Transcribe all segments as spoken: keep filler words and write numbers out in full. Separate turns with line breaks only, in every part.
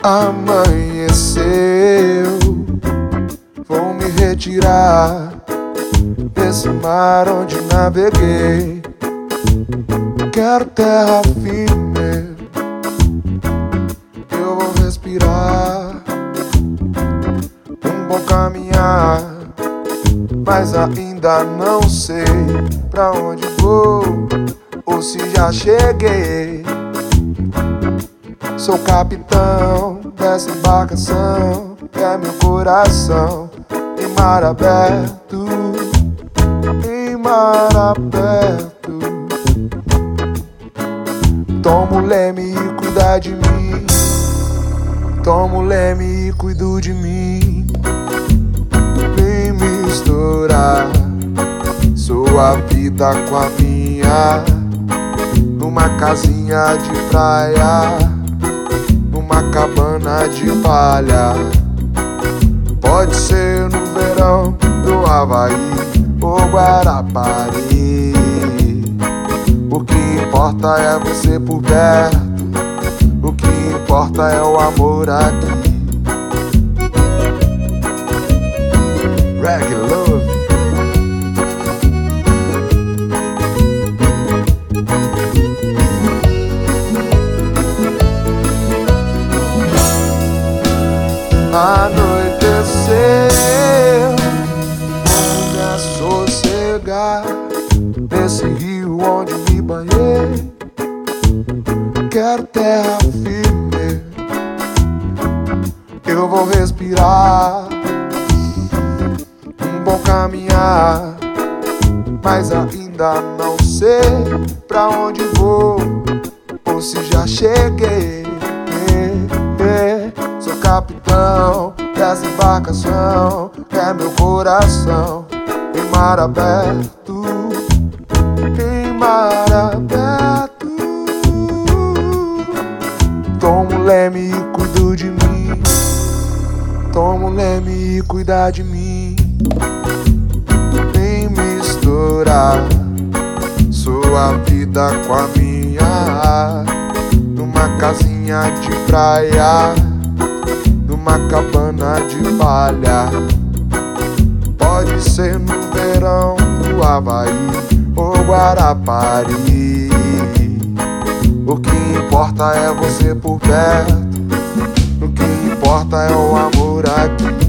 Amanheceu, vou me retirar desse mar onde naveguei. Quero terra firme, eu vou respirar, um bom caminhar, mas ainda não sei pra onde vou ou se já cheguei. Sou capitão dessa embarcação, que é meu coração, em mar aberto, em mar aberto. Toma o leme e cuida de mim, toma o leme e cuido de mim. Vem misturar sua vida com a minha, numa casinha de praia, numa cabana de palha. Pode ser no verão do Havaí ou Guarapari. O que importa é você por perto, o que importa é o amor aqui. Reggae Love. Anoiteceu, vou me assossegar nesse rio onde me banhei. Quero terra firme, eu vou respirar, um bom caminhar, mas ainda não sei pra onde vou ou se já cheguei. Sou capitão dessa embarcação, é meu coração, em mar aberto, em mar aberto. Toma o leme e cuido de mim, toma o leme e cuida de mim. Vem misturar sua vida com a minha, numa casinha de praia, numa cabana de palha. Pode ser no verão do Havaí ou Guarapari. O que importa é você por perto, o que importa é o amor aqui.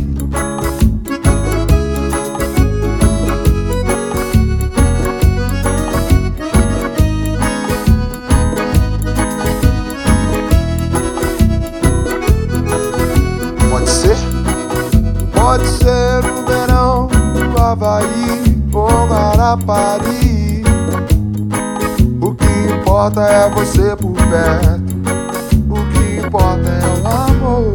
Pode ser no verão do Havaí ou Guarapari. O que importa é você por perto, o que importa é o amor.